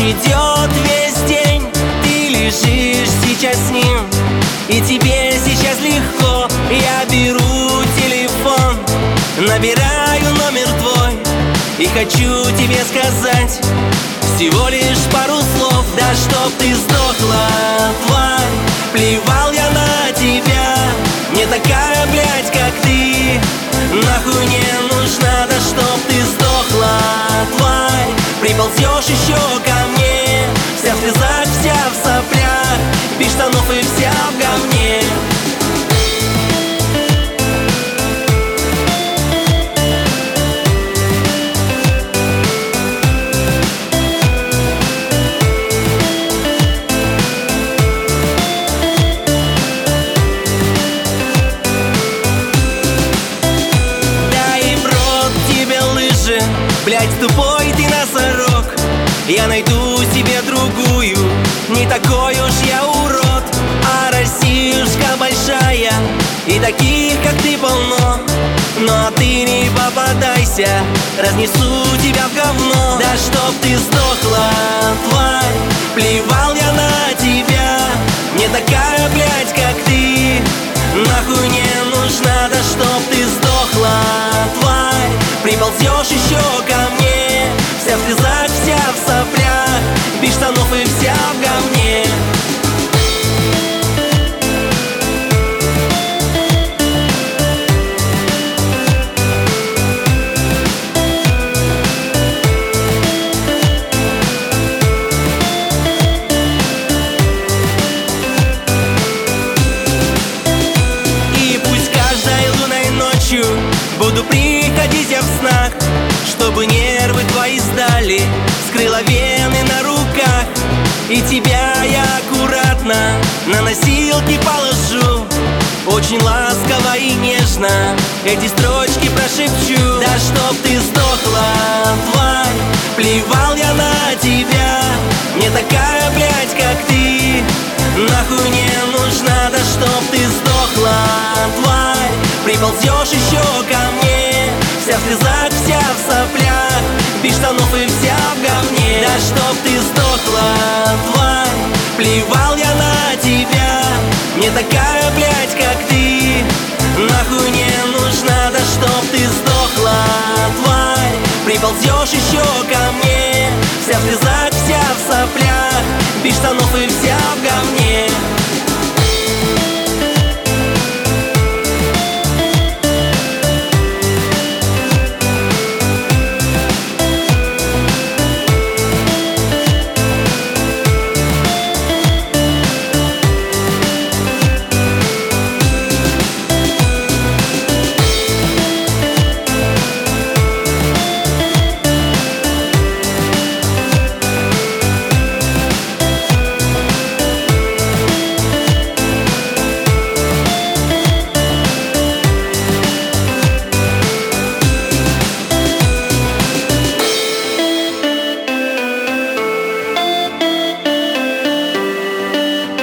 идет весь день, ты лежишь сейчас с ним, и тебе сейчас легко. Я беру телефон, набираю номер твой и хочу тебе сказать всего лишь пару слов. Да чтоб ты сдохла, тварь, плевал я на тебя. Не такая, блядь, как ты, нахуй не нужна. Да чтоб ты сдохла, тварь, приползешь еще ко мне, вся в слезах, вся в соплях, без штанов и вся в говне. Блядь, тупой ты носорог, я найду себе другую. Не такой уж я урод, а Россиюшка большая, и таких, как ты, полно. Но ты не попадайся, разнесу тебя в говно. Да чтоб ты сдохла, тварь, плевал я на тебя. Не такая, блядь, как ты, нахуй не нужна. Да чтоб ты сдохла, тварь, приползешь еще ко мне, вся в слезах, вся в соплях, без штанов и вся в говне. И пусть каждой лунной ночью буду приходить я в снах, чтобы нервы твои сдали, скрыла вены на руках. И тебя я аккуратно на носилки положу, очень ласково и нежно эти строчки прошепчу. Да чтоб ты сдохла, тварь, плевал я на тебя. Не такая, блядь, как ты, нахуй не нужна. Да чтоб ты сдохла, тварь, приползешь еще ко мне, вся в слезах, вся в соплях, без штанов и вся в говне. Да чтоб ты сдохла, тварь, плевал я на тебя. Не такая, блядь, как ты, нахуй не нужна. Да чтоб ты сдохла, тварь, приползешь еще ко мне, вся в слезах, вся в соплях, без штанов и вся в говне.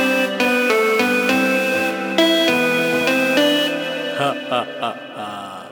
Ha ha ha ha.